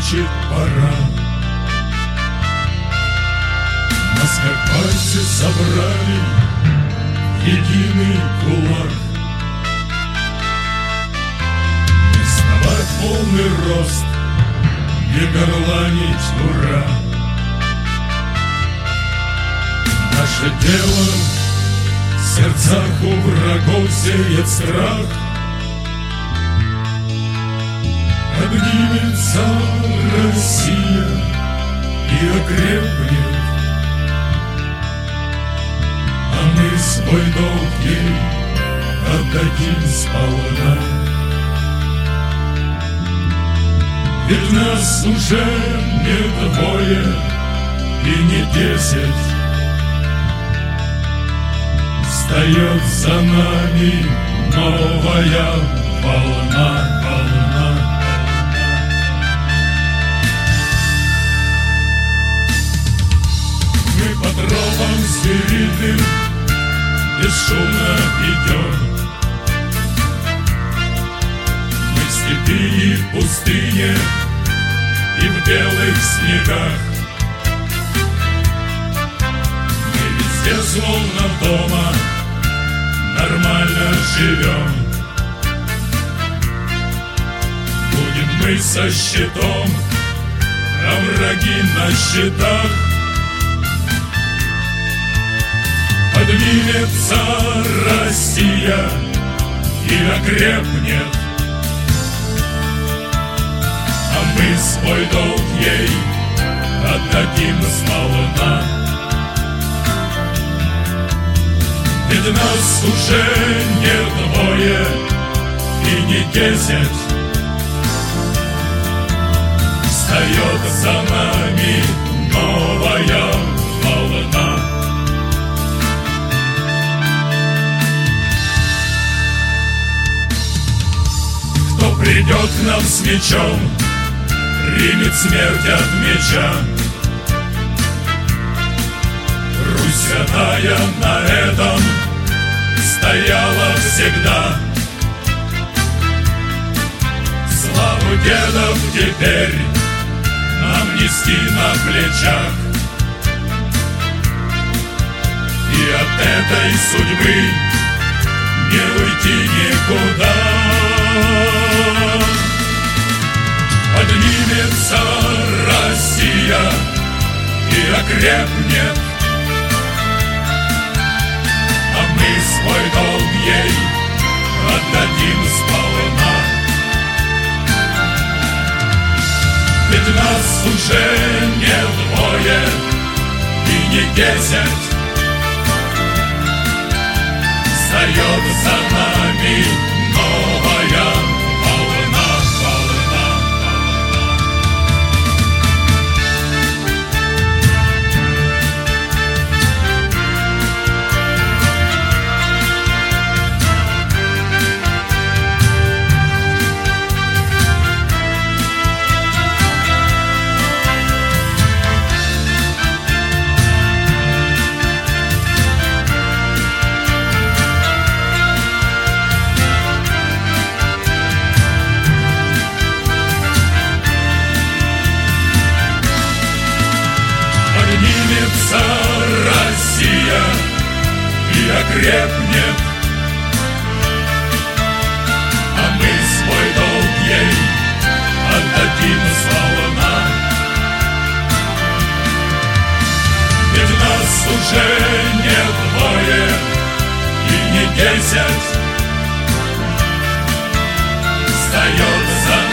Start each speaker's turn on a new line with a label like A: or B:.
A: значит пора. Нас как пальцы собрали в единый кулак. Не вставать в полный рост, не горланить ура. Наше дело в сердцах у врагов сеет страх. Поднимется Россия и окрепнет, а мы свой долг ей отдадим сполна. Ведь нас уже не двое и не 10, встает за нами новая волна. Мы по тропам звериным бесшумно идем. Мы в степи и в пустыне, и в белых снегах. Мы везде словно дома нормально живем. Будем мы со щитом, а враги на щитах. Поднимется Россия и окрепнет, а мы свой долг ей отдадим сполна. Ведь нас уже не двое и не 10, встает за нами новая волна. Кто придет к нам с мечом, примет смерть от меча. Русь святая на этом стояла всегда. Славу дедов теперь нам нести на плечах. И от этой судьбы не уйти никуда. Поднимется Россия и окрепнет, а мы свой долг ей отдадим сполна. Ведь нас уже не двое и не 10, встает за нами новая волна. Поднимется Россия и окрепнет, а мы свой долг ей отдадим сполна. Ведь нас уже не двое и не 10, встает за